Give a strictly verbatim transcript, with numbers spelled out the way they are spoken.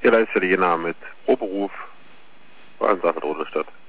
Ja, da ist ja die Jena mit Pro-Beruf bei Ansage Rudolstadt.